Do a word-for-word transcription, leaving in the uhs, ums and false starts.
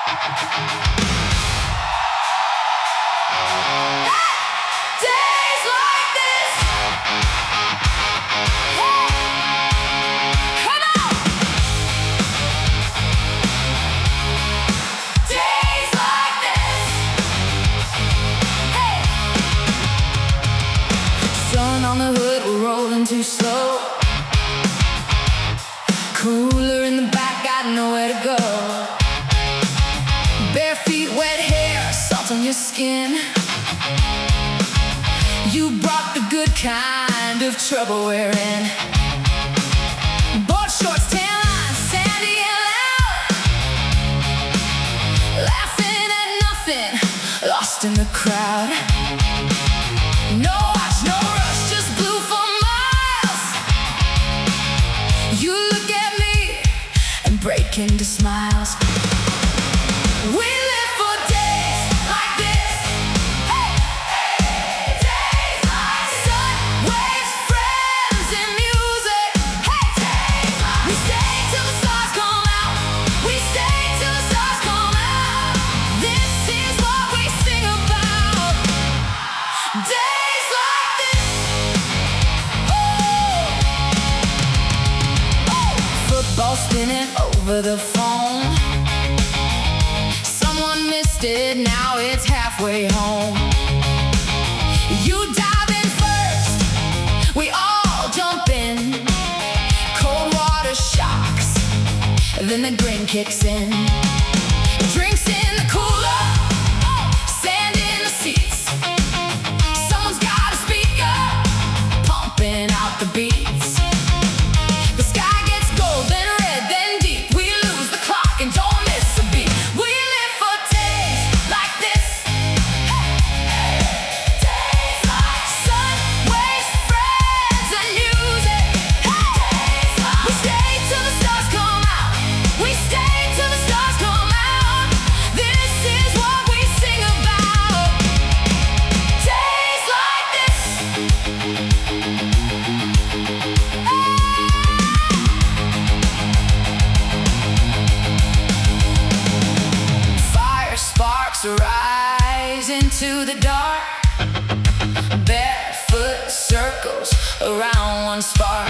Days like this. Come on. Days like this. Hey. Sun on the hood, we're rolling too slow. Cooler in the back, got nowhere to go. Bare feet, wet hair, salt on your skin. You brought the good kind of trouble we're in. Board shorts, tan lines, sandy and loud. Laughing at nothing, lost in the crowd. No watch, no rush, just blue for miles. You look at me and break into smiles. We live for days like this. Hey, hey, days like sun, waves, friends, and music. Hey, days like we stay till the stars come out. We stay till the stars come out. This is what we sing about. Days like this. Oh, oh. Football spinning over the phone. Someone missed it, now it's halfway home. You dive in first, we all jump in. Cold water shocks, then the grin kicks in. Drinks in the cooler, sand in the seats. Someone's got a speaker, pumping out the beats. The sky gets gold, then red, then deep. We lose the clock and don't miss a beat. We live for days like this. Days like sun, waves, friends, and music. Days like we stay till the stars come out. We stay till the stars come out. This is what we sing about. Days like this. Fire sparks rise into the dark. Barefoot circles around one spark.